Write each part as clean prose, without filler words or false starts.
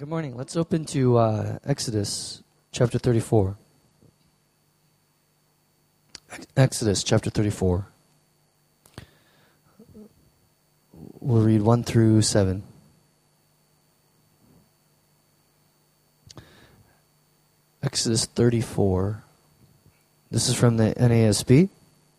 Good morning. Let's open to Exodus chapter 34. Exodus chapter 34. We'll read 1 through 7. Exodus 34. This is from the NASB.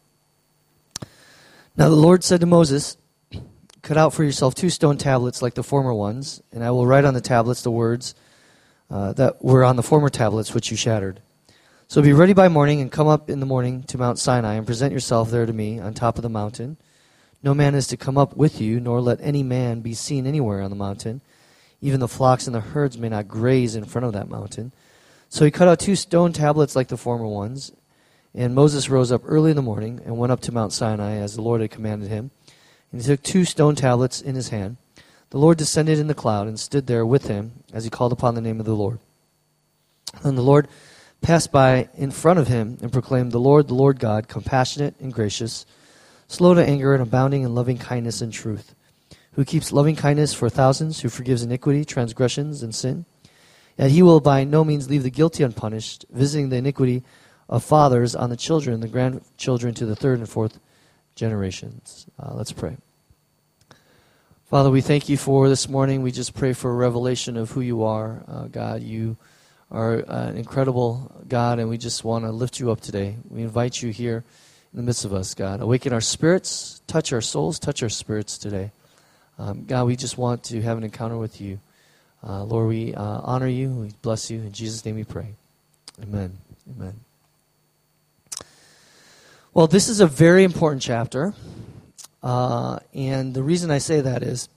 Now the Lord said to Moses, "Cut out for yourself 2 stone tablets like the former ones, and I will write on the tablets the words that were on the former tablets which you shattered. So be ready by morning and come up in the morning to Mount Sinai and present yourself there to me on top of the mountain. No man is to come up with you, nor let any man be seen anywhere on the mountain. Even the flocks and the herds may not graze in front of that mountain." So he cut out 2 stone tablets like the former ones, and Moses rose up early in the morning and went up to Mount Sinai as the Lord had commanded him. And he took 2 stone tablets in his hand. The Lord descended in the cloud and stood there with him as he called upon the name of the Lord. And the Lord passed by in front of him and proclaimed, the Lord God, compassionate and gracious, slow to anger and abounding in loving kindness and truth, who keeps loving kindness for thousands, who forgives iniquity, transgressions, and sin. Yet he will by no means leave the guilty unpunished, visiting the iniquity of fathers on the children and the grandchildren to the 3rd and 4th generations. Let's pray. Father, we thank you for this morning. We just pray for a revelation of who you are. God, you are an incredible God, and we just want to lift you up today. We invite you here in the midst of us, God. Awaken our spirits, touch our souls, touch our spirits today. God, we just want to have an encounter with you. Lord, we honor you. We bless you. In Jesus' name we pray. Amen. Amen. Well, this is a very important chapter, and the reason I say that is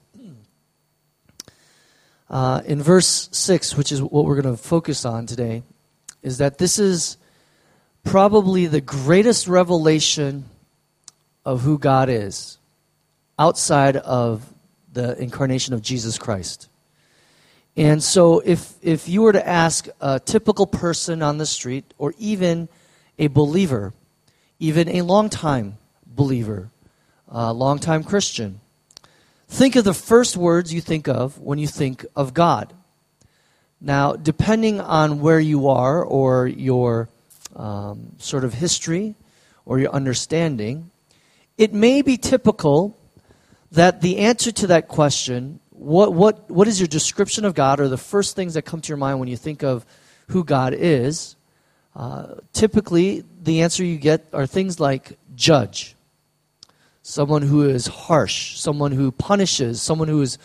in verse 6, which is what we're going to focus on today, is that this is probably the greatest revelation of who God is outside of the incarnation of Jesus Christ. And so if you were to ask a typical person on the street, or even a believer, even a long-time believer, a long-time Christian, think of the first words you think of when you think of God. Now, depending on where you are or your sort of history or your understanding, it may be typical that the answer to that question, what is your description of God, or the first things that come to your mind when you think of who God is, typically the answer you get are things like judge, someone who is harsh, someone who punishes, someone who is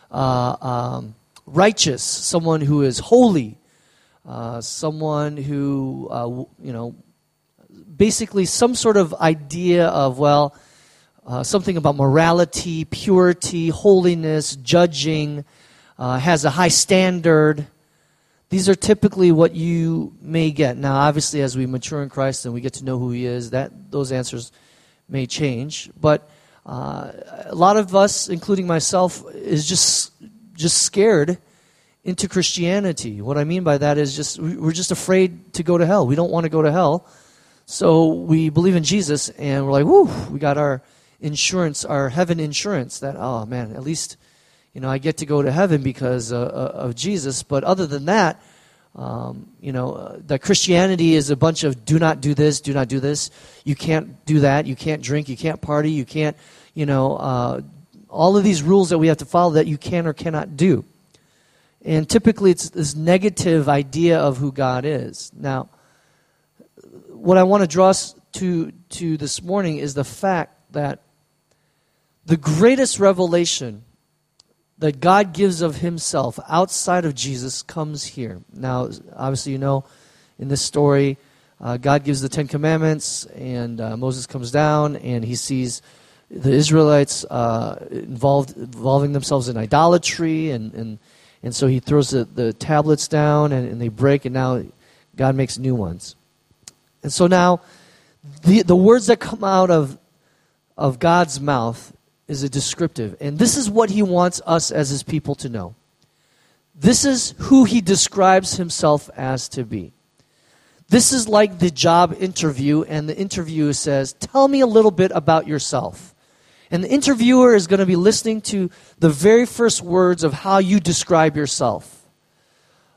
righteous, someone who is holy, someone who, basically some sort of idea of, something about morality, purity, holiness, judging, has a high standard. These are typically what you may get. Now, obviously, as we mature in Christ and we get to know who He is, those answers may change. But a lot of us, including myself, is just scared into Christianity. What I mean by that is we're just afraid to go to hell. We don't want to go to hell. So we believe in Jesus, and we're like, whoo, we got our insurance, our heaven insurance. That, oh man, at least, I get to go to heaven because of Jesus. But other than that, that Christianity is a bunch of do not do this, do not do this. You can't do that. You can't drink. You can't party. You can't, all of these rules that we have to follow that you can or cannot do. And typically it's this negative idea of who God is. Now, what I want to draw us to this morning is the fact that the greatest revelation that God gives of Himself outside of Jesus comes here. Now, obviously, in this story, God gives the 10 Commandments, and Moses comes down, and he sees the Israelites involving themselves in idolatry, and so he throws the tablets down, and they break, and now God makes new ones. And so now, the words that come out of God's mouth is a descriptive. And this is what He wants us as His people to know. This is who He describes Himself as to be. This is like the job interview, and the interviewer says, tell me a little bit about yourself. And the interviewer is going to be listening to the very first words of how you describe yourself.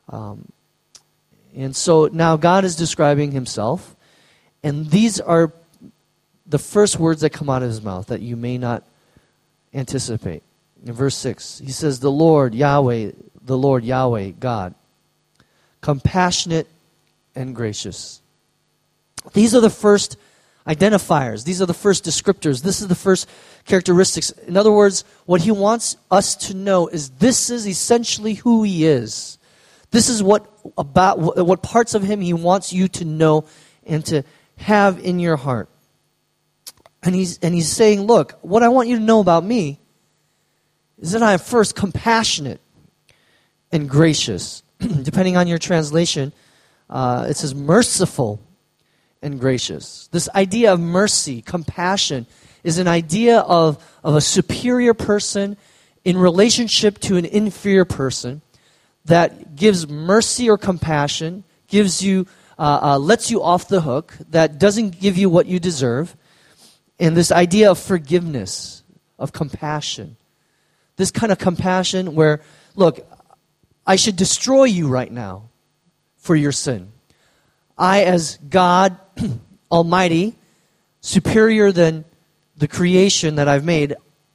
And so now God is describing himself, and these are the first words that come out of his mouth that you may not anticipate. In verse 6, he says, the Lord Yahweh, God, compassionate and gracious. These are the first identifiers. These are the first descriptors. This is the first characteristics. In other words, what he wants us to know is this is essentially who he is. This is what parts of him he wants you to know and to have in your heart. And he's saying, look, what I want you to know about me is that I am first compassionate and gracious. Depending on your translation, it says merciful and gracious. This idea of mercy, compassion, is an idea of a superior person in relationship to an inferior person that gives mercy or compassion, gives you, lets you off the hook, that doesn't give you what you deserve. And this idea of forgiveness, of compassion. This kind of compassion where, look, I should destroy you right now for your sin. I, as God Almighty, superior than the creation that I've made,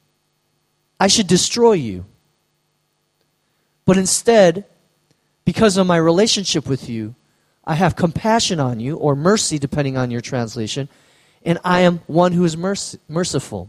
I should destroy you. But instead, because of my relationship with you, I have compassion on you, or mercy, depending on your translation, and I am one who is merciful.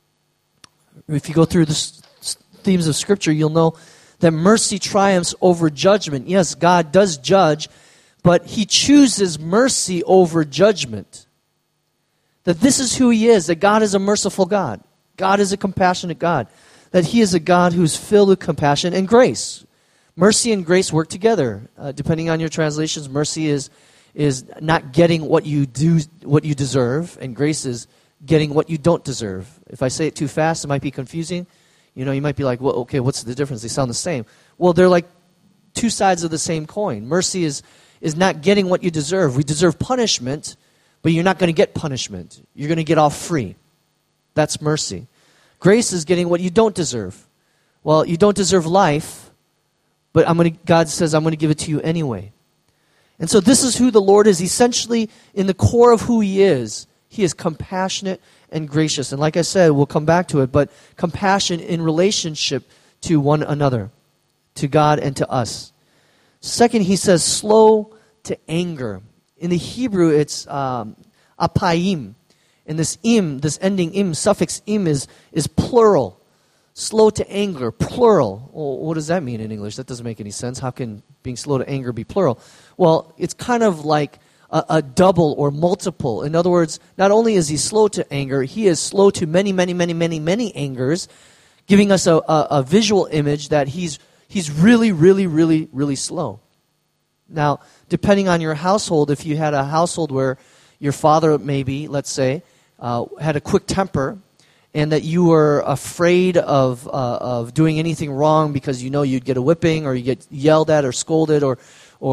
If you go through the themes of Scripture, you'll know that mercy triumphs over judgment. Yes, God does judge, but he chooses mercy over judgment. That this is who he is, that God is a merciful God. God is a compassionate God. That he is a God who's filled with compassion and grace. Mercy and grace work together. Depending on your translations, mercy is not getting what you deserve, and grace is getting what you don't deserve. If I say it too fast, it might be confusing. You might be like, well, okay, what's the difference? They sound the same. Well, they're like two sides of the same coin. Mercy is not getting what you deserve. We deserve punishment, but you're not going to get punishment. You're going to get off free. That's mercy. Grace is getting what you don't deserve. Well, you don't deserve life, but God says, I'm going to give it to you anyway. And so this is who the Lord is. Essentially, in the core of who he is compassionate and gracious. And like I said, we'll come back to it, but compassion in relationship to one another, to God and to us. Second, he says slow to anger. In the Hebrew, it's apayim. And this ending suffix im is plural. Slow to anger, plural. Well, what does that mean in English? That doesn't make any sense. How can being slow to anger be plural? Well, it's kind of like a double or multiple. In other words, not only is he slow to anger, he is slow to many, many, many, many, many angers, giving us a visual image that he's really, really, really, really slow. Now, depending on your household, if you had a household where your father maybe, let's say, had a quick temper, and that you were afraid of doing anything wrong because you'd get a whipping, or you get yelled at or scolded, or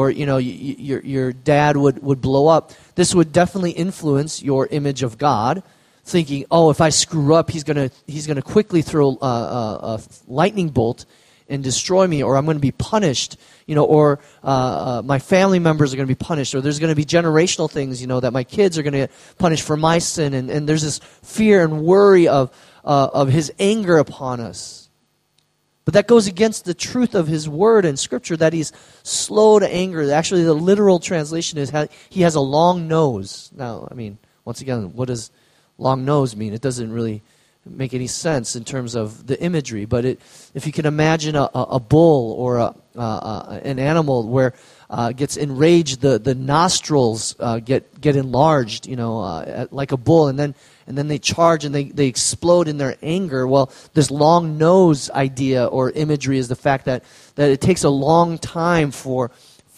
your dad would blow up. This would definitely influence your image of God, thinking, oh, if I screw up, he's gonna quickly throw a lightning bolt and destroy me, or I'm going to be punished, or my family members are going to be punished, or there's going to be generational things, that my kids are going to get punished for my sin, and there's this fear and worry of his anger upon us. But that goes against the truth of his word and Scripture, that he's slow to anger. Actually, the literal translation is he has a long nose. Now, once again, what does long nose mean? It doesn't really make any sense in terms of the imagery, but if you can imagine a bull or an animal where gets enraged, the nostrils get enlarged, like a bull, and then they charge and they explode in their anger. Well, this long nose idea or imagery is the fact that it takes a long time for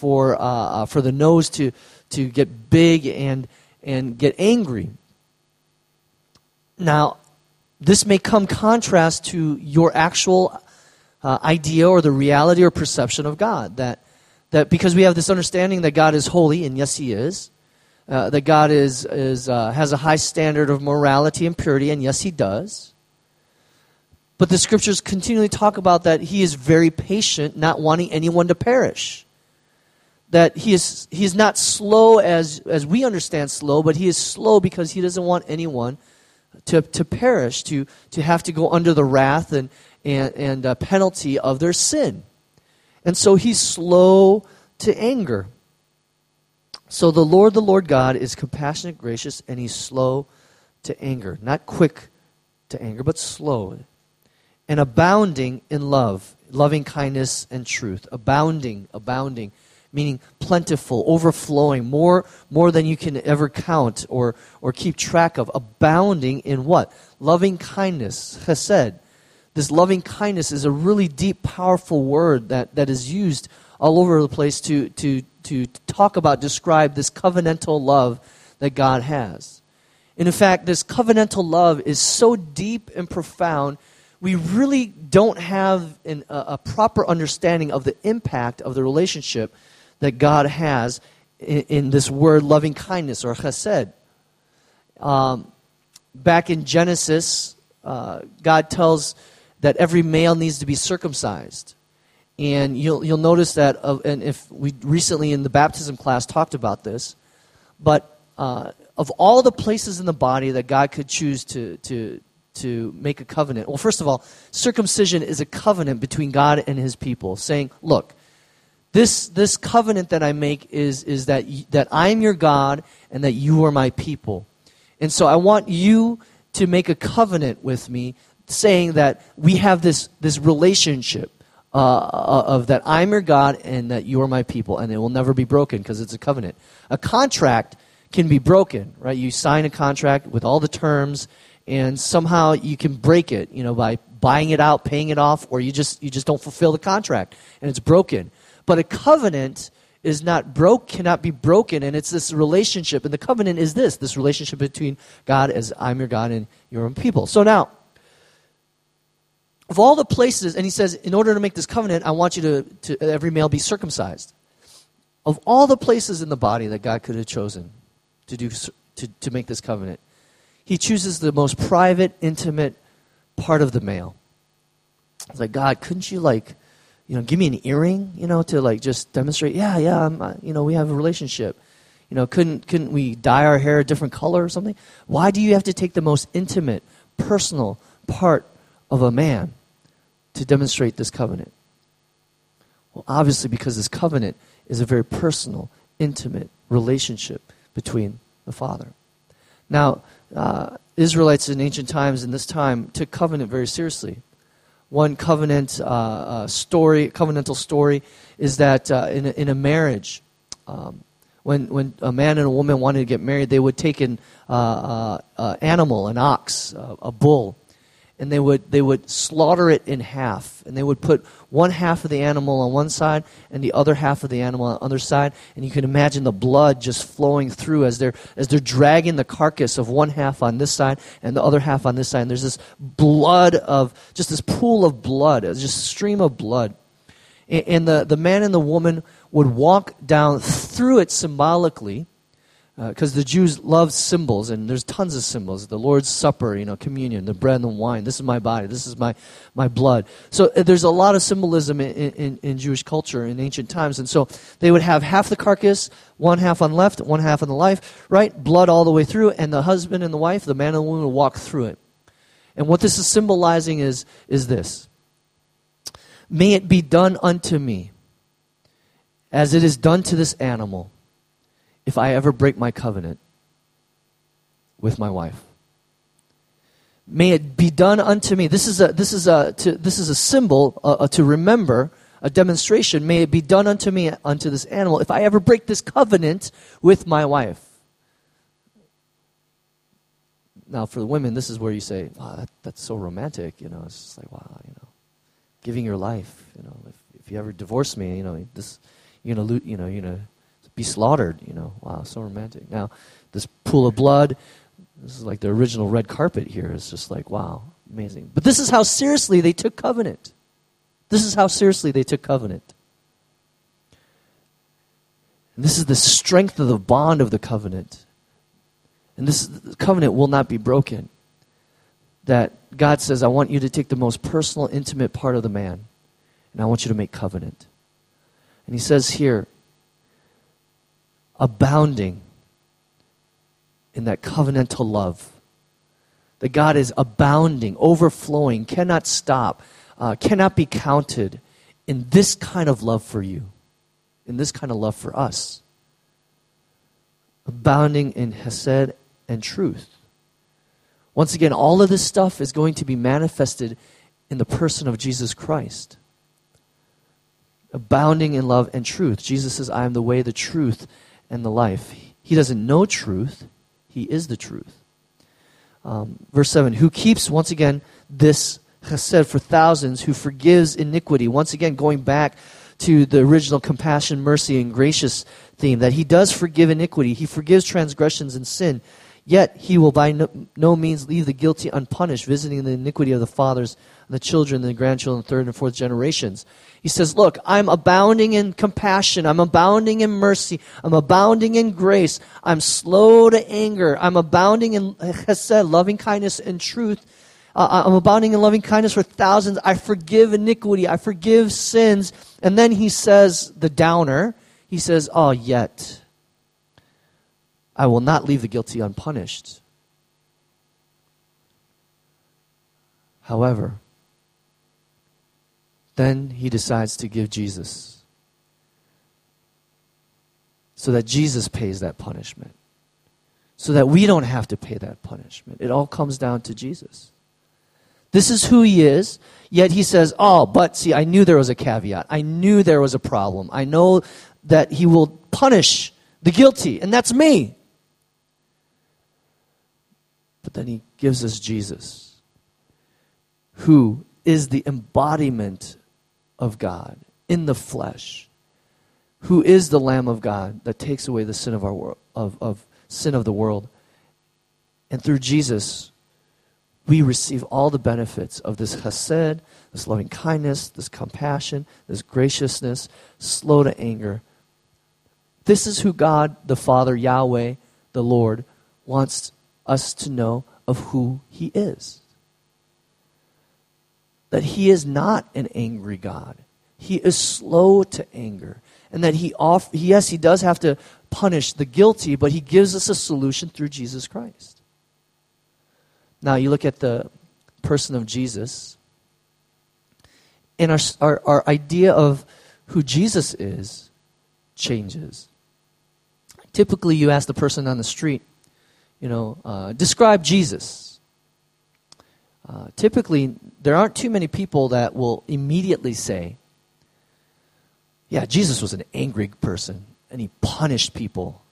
the nose to get big and get angry. Now, this may come contrast to your actual idea or the reality or perception of God. That because we have this understanding that God is holy, and yes, he is. That God has a high standard of morality and purity, and yes, he does. But the Scriptures continually talk about that he is very patient, not wanting anyone to perish. that he is not slow as we understand slow, but he is slow because he doesn't want anyone to perish, to have to go under the wrath and penalty of their sin. And so he's slow to anger. So the Lord God is compassionate, gracious, and he's slow to anger. Not quick to anger, but slow. And abounding in love, loving kindness and truth. Abounding, meaning plentiful, overflowing, more than you can ever count or keep track of. Abounding in what? Loving kindness, chesed. This loving kindness is a really deep, powerful word that is used all over the place to talk about, describe this covenantal love that God has. And in fact, this covenantal love is so deep and profound, we really don't have a proper understanding of the impact of the relationship that God has in this word loving kindness or chesed. Back in Genesis, God tells that every male needs to be circumcised. And you'll notice that, and if we recently in the baptism class talked about this, but of all the places in the body that God could choose to make a covenant, well, first of all, circumcision is a covenant between God and his people, saying, look, this covenant that I make is that I'm your God and that you are my people. And so I want you to make a covenant with me, saying that we have this relationship of that I'm your God and that you are my people, and it will never be broken because it's a covenant. A contract can be broken, right? You sign a contract with all the terms, and somehow you can break it, by buying it out, paying it off, or you just don't fulfill the contract, and it's broken. But a covenant cannot be broken, and it's this relationship, and the covenant is this relationship between God as I'm your God and you're my people. So now, of all the places, and he says, in order to make this covenant, I want you to every male be circumcised. Of all the places in the body that God could have chosen to make this covenant, he chooses the most private, intimate part of the male. It's like, God, couldn't you give me an earring, to just demonstrate, we have a relationship. Couldn't we dye our hair a different color or something? Why do you have to take the most intimate, personal part of a man to demonstrate this covenant? Well, obviously because this covenant is a very personal, intimate relationship between the Father. Now, Israelites in ancient times, in this time, took covenant very seriously. One covenantal story is that in a marriage, when a man and a woman wanted to get married, they would take an animal, an ox, a bull, and they would slaughter it in half, and they would put one half of the animal on one side and the other half of the animal on the other side, and you can imagine the blood just flowing through as they're dragging the carcass of one half on this side and the other half on this side, and there's this blood of just this pool of blood, just a stream of blood, and the man and the woman would walk down through it symbolically. Because the Jews love symbols, and there's tons of symbols. The Lord's Supper, communion, the bread and the wine. This is my body. This is my blood. So there's a lot of symbolism in Jewish culture in ancient times. And so they would have half the carcass, one half on the left, one half on the right, blood all the way through, and the husband and the wife, the man and the woman, would walk through it. And what this is symbolizing is this. May it be done unto me as it is done to this animal, if I ever break my covenant with my wife. May it be done unto me. This is a symbol to remember, a demonstration. May it be done unto me, unto this animal, if I ever break this covenant with my wife. Now, for the women, this is where you say, "Wow, that's so romantic." It's just like, wow, giving your life. If you ever divorce me, this, you're gonna be slaughtered, Wow, so romantic. Now, this pool of blood, this is like the original red carpet here. It's just like, wow, amazing. But this is how seriously they took covenant. This is how seriously they took covenant. And this is the strength of the bond of the covenant. And this covenant will not be broken. That God says, I want you to take the most personal, intimate part of the man, and I want you to make covenant. And he says here, abounding in that covenantal love. That God is abounding, overflowing, cannot stop, cannot be counted in this kind of love for you, in this kind of love for us. Abounding in hesed and truth. Once again, all of this stuff is going to be manifested in the person of Jesus Christ. Abounding in love and truth. Jesus says, I am the way, the truth, and the life. He doesn't know truth. He is the truth. Verse 7, who keeps, once again, this chesed for thousands, who forgives iniquity. Once again, going back to the original compassion, mercy, and gracious theme, that he does forgive iniquity. He forgives transgressions and sin. Yet he will by no means leave the guilty unpunished, visiting the iniquity of the fathers and the children and the grandchildren, third and fourth generations. He says, look, I'm abounding in compassion. I'm abounding in mercy. I'm abounding in grace. I'm slow to anger. I'm abounding in chesed, loving kindness and truth. I'm abounding in loving kindness for thousands. I forgive iniquity. I forgive sins. And then he says, the downer, he says, oh, yet I will not leave the guilty unpunished. However, then he decides to give Jesus so that Jesus pays that punishment, so that we don't have to pay that punishment. It all comes down to Jesus. This is who he is, yet he says, oh, but see, I knew there was a caveat. I knew there was a problem. I know that he will punish the guilty, and that's me. But then he gives us Jesus, who is the embodiment of God in the flesh, who is the Lamb of God that takes away the sin of our world, of sin of the world. And through Jesus, we receive all the benefits of this chesed, this loving kindness, this compassion, this graciousness, slow to anger. This is who God, the Father, Yahweh, the Lord, wants us to know of who he is. That he is not an angry God. He is slow to anger. And that he does have to punish the guilty, but he gives us a solution through Jesus Christ. Now you look at the person of Jesus, and our idea of who Jesus is changes. Typically you ask the person on the street, describe Jesus. Typically, there aren't too many people that will immediately say, yeah, Jesus was an angry person, and he punished people.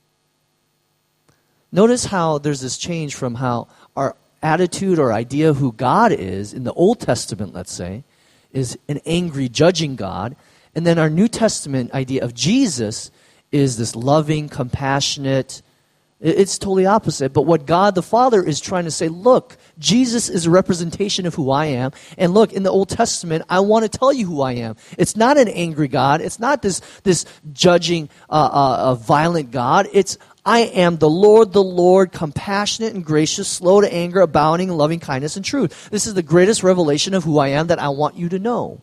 Notice how there's this change from how our attitude or idea of who God is, in the Old Testament, let's say, is an angry, judging God, and then our New Testament idea of Jesus is this loving, compassionate. It's totally opposite. But what God the Father is trying to say, look, Jesus is a representation of who I am. And look, in the Old Testament, I want to tell you who I am. It's not an angry God. It's not this judging, violent God. It's, I am the Lord, compassionate and gracious, slow to anger, abounding in loving kindness and truth. This is the greatest revelation of who I am that I want you to know.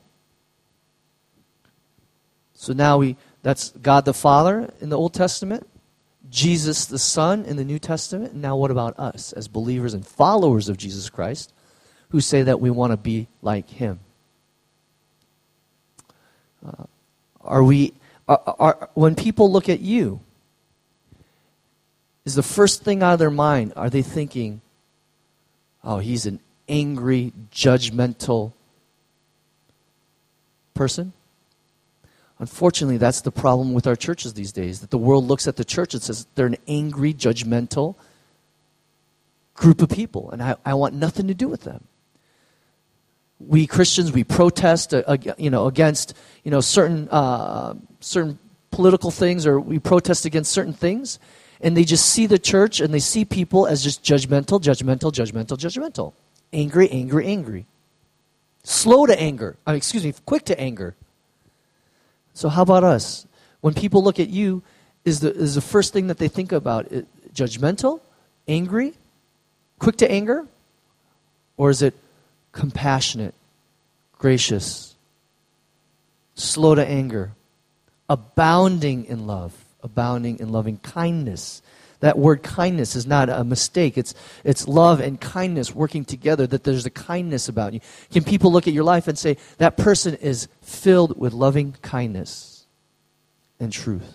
So now that's God the Father in the Old Testament. Jesus the Son in the New Testament. And now what about us as believers and followers of Jesus Christ who say that we want to be like him? When people look at you, is the first thing out of their mind, are they thinking, oh, he's an angry, judgmental person? Unfortunately, that's the problem with our churches these days, that the world looks at the church and says they're an angry, judgmental group of people, and I want nothing to do with them. We Christians, we protest against certain political things, or we protest against certain things, and they just see the church and they see people as just judgmental. Angry. Slow to anger. Quick to anger. So how about us? When people look at you, is the first thing that they think about judgmental, angry, quick to anger? Or is it compassionate, gracious, slow to anger, abounding in love, abounding in loving kindness. That word kindness is not a mistake. It's love and kindness working together, that there's a kindness about you. Can people look at your life and say, that person is filled with loving kindness and truth?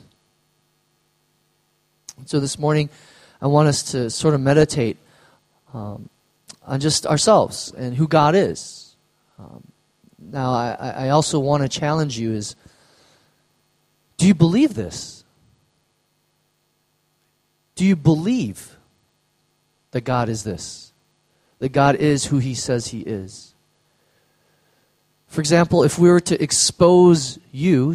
So this morning, I want us to sort of meditate on just ourselves and who God is. Now, I also want to challenge you is, do you believe this? Do you believe that God is this? That God is who He says He is? For example, if we were to expose you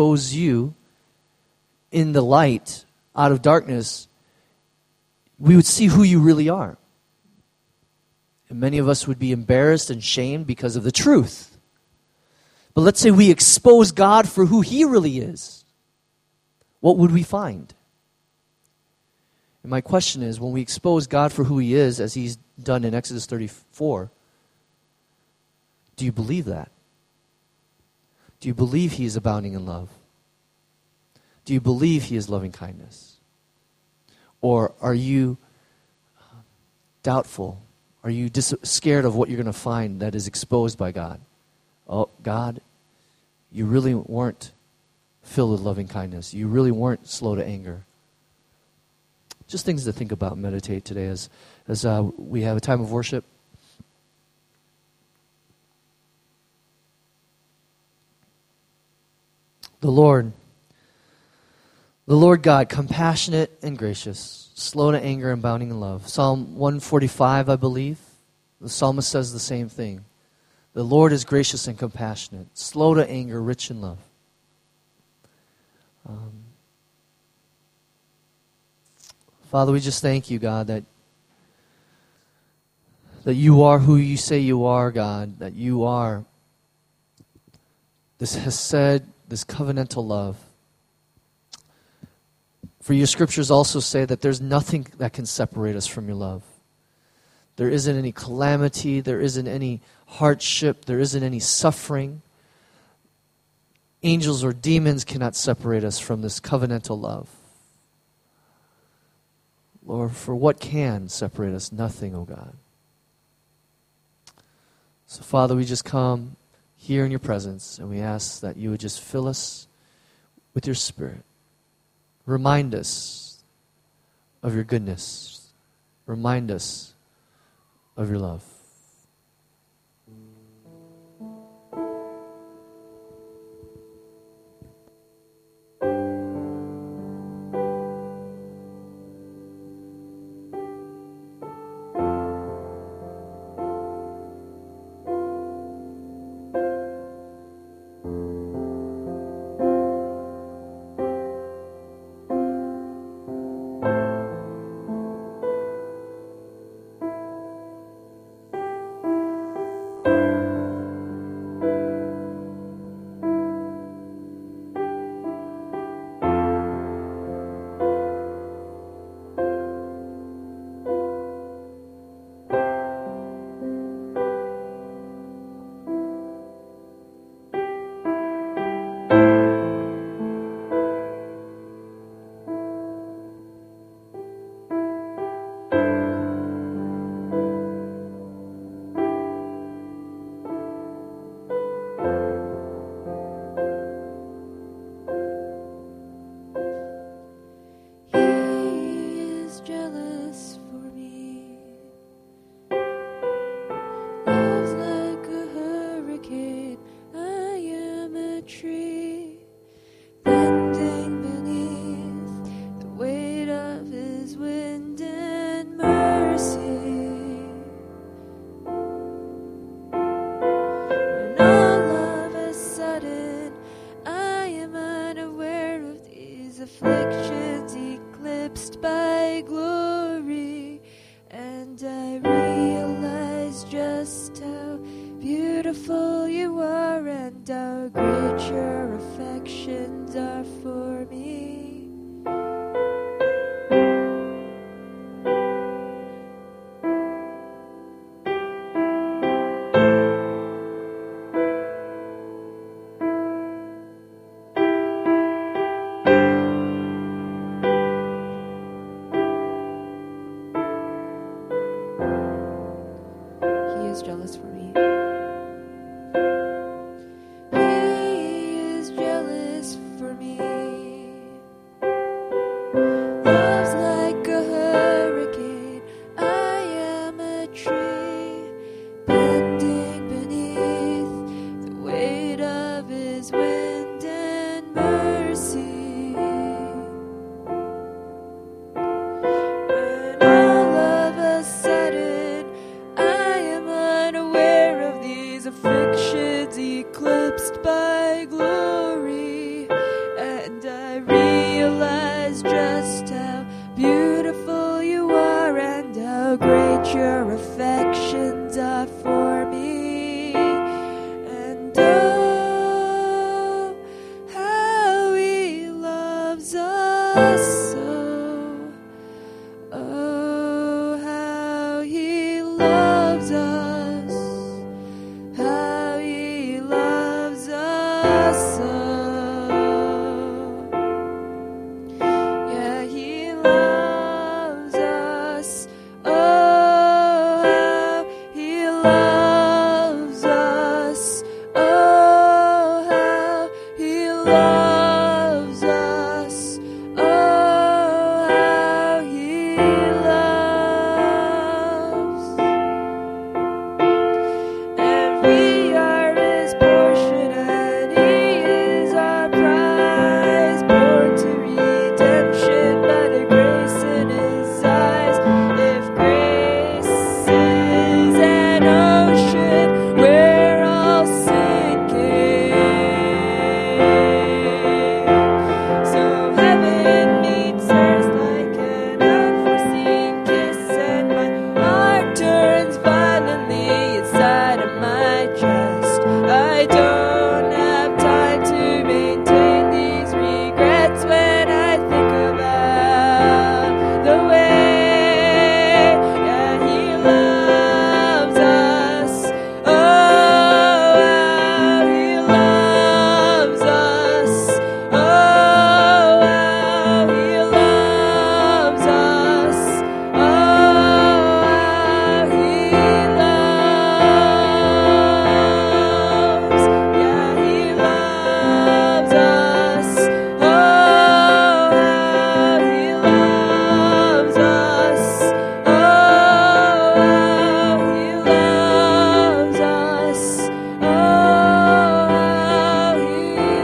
in the light out of darkness, we would see who you really are. And many of us would be embarrassed and shamed because of the truth. But let's say we expose God for who He really is. What would we find? And my question is, when we expose God for who He is, as He's done in Exodus 34, do you believe that? Do you believe He is abounding in love? Do you believe He is loving kindness? Or are you doubtful? Are you scared of what you're going to find that is exposed by God? Oh, God, you really weren't filled with loving kindness. You really weren't slow to anger. Just things to think about and meditate today as we have a time of worship. The Lord God, compassionate and gracious, slow to anger and abounding in love. Psalm 145, I believe, the psalmist says the same thing. The Lord is gracious and compassionate, slow to anger, rich in love. Father, we just thank you, God, that you are who you say you are, God, that you are this hesed, this covenantal love. For your scriptures also say that there's nothing that can separate us from your love. There isn't any calamity, there isn't any hardship, there isn't any suffering. Angels or demons cannot separate us from this covenantal love. Lord, for what can separate us? Nothing, oh God. So, Father, we just come here in your presence, and we ask that you would just fill us with your Spirit. Remind us of your goodness. Remind us of your love. your affections are for me. And oh, how he loves us so. Oh, how he loves us. How he loves us so. Yeah, he loves us. Oh, how he loves us. Oh, how he loves us. Oh, how he loves. And we are his portion, and he is our prize, born to redemption by the grace in his eyes. If grace is an ocean, we're all sinking. So heaven meets earth like an unforeseen kiss, and my heart turns violently inside of my chest. I don't have time to maintain these regrets when I think about the way, yeah, he loves us. Oh, how he loves us. Oh, how he loves us. Oh, how he loves. Yeah, he loves us. Oh, how he loves us. Oh, how he loves us. Oh, how he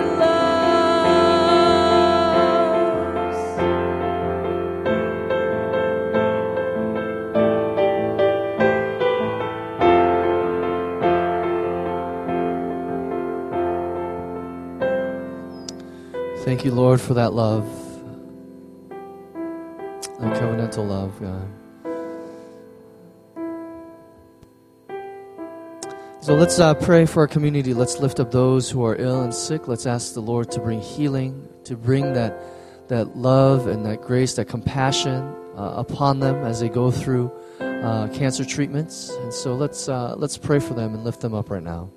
loves. Thank you, Lord, for that love, that covenantal love, God. So let's pray for our community. Let's lift up those who are ill and sick. Let's ask the Lord to bring healing, to bring that love and that grace, that compassion upon them as they go through cancer treatments. And so let's pray for them and lift them up right now.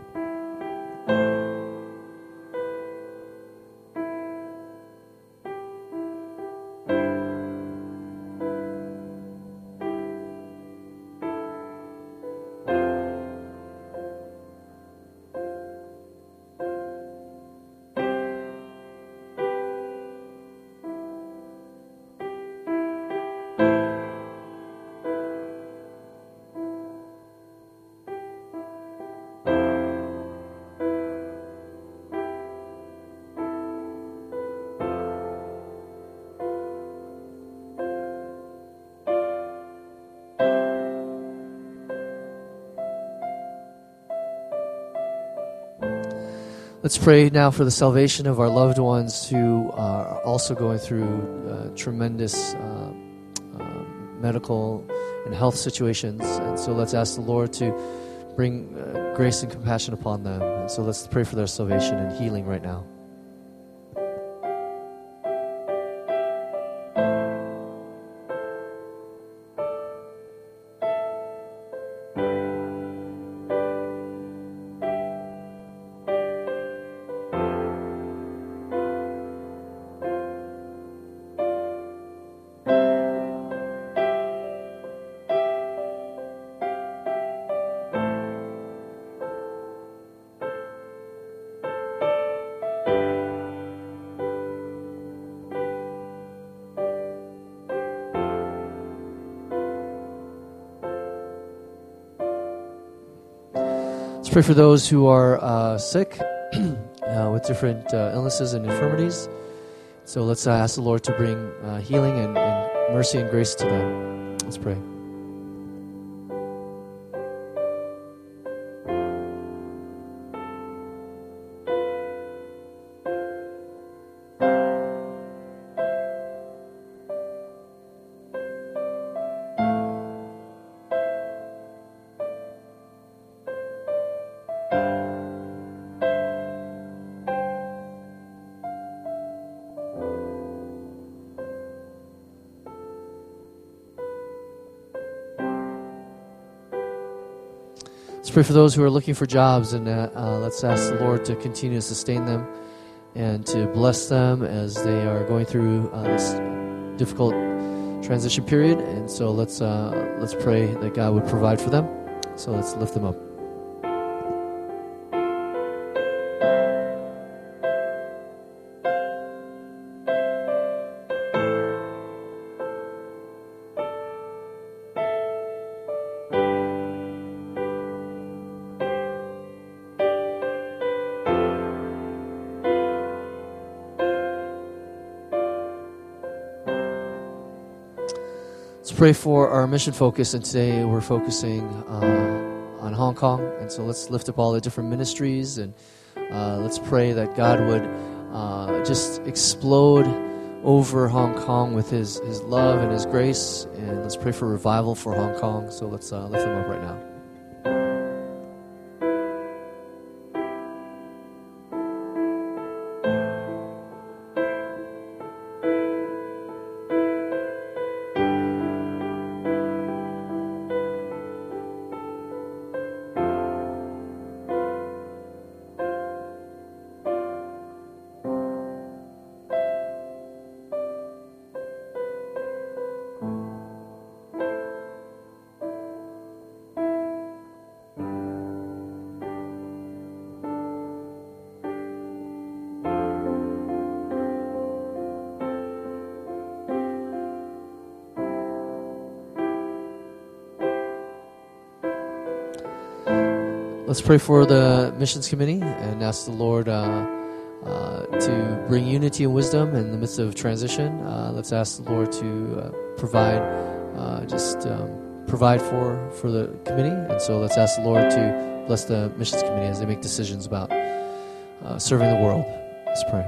Let's pray now for the salvation of our loved ones who are also going through tremendous medical and health situations. And so let's ask the Lord to bring grace and compassion upon them. And so let's pray for their salvation and healing right now. Let's pray for those who are sick with different illnesses and infirmities. So let's ask the Lord to bring healing and mercy and grace to them. Let's pray. Let's pray for those who are looking for jobs, and let's ask the Lord to continue to sustain them and to bless them as they are going through this difficult transition period. And so let's pray that God would provide for them. So let's lift them up. Let's pray for our mission focus, and today we're focusing on Hong Kong. And so let's lift up all the different ministries, and let's pray that God would just explode over Hong Kong with His love and His grace. And let's pray for revival for Hong Kong. So let's lift them up right now. Let's pray for the missions committee and ask the Lord to bring unity and wisdom in the midst of transition. Let's ask the Lord to provide for the committee. And so let's ask the Lord to bless the missions committee as they make decisions about serving the world. Let's pray.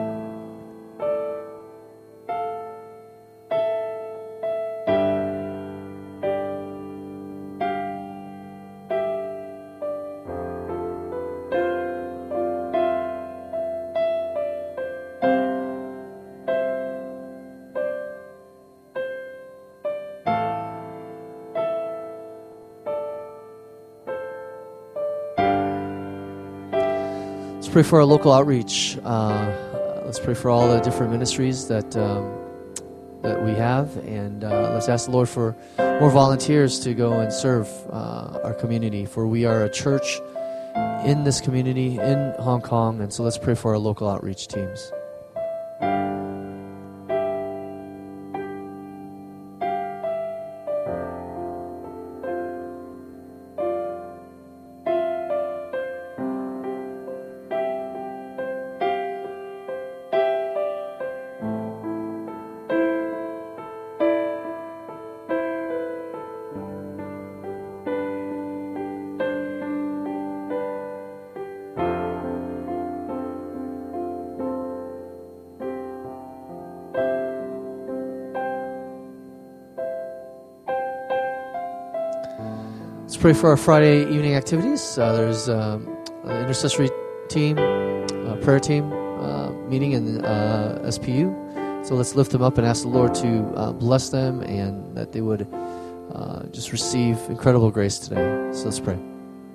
Let's pray for our local outreach. Let's pray for all the different ministries that we have, and let's ask the Lord for more volunteers to go and serve our community. For we are a church in this community in Hong Kong, and so let's pray for our local outreach teams. Let's pray for our Friday evening activities. There's an intercessory team, prayer team meeting in SPU. So let's lift them up and ask the Lord to bless them and that they would just receive incredible grace today. So let's pray.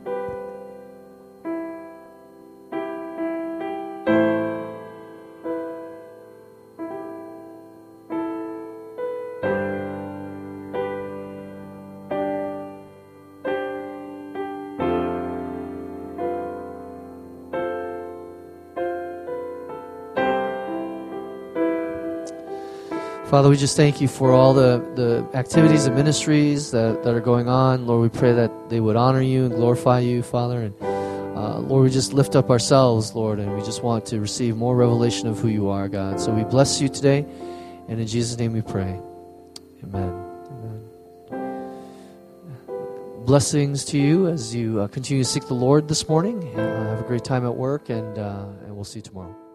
Father, we just thank you for all the activities and ministries that are going on. Lord, we pray that they would honor you and glorify you, Father. And Lord, we just lift up ourselves, Lord, and we just want to receive more revelation of who you are, God. So we bless you today, and in Jesus' name we pray. Amen. Amen. Blessings to you as you continue to seek the Lord this morning. Have a great time at work, and we'll see you tomorrow.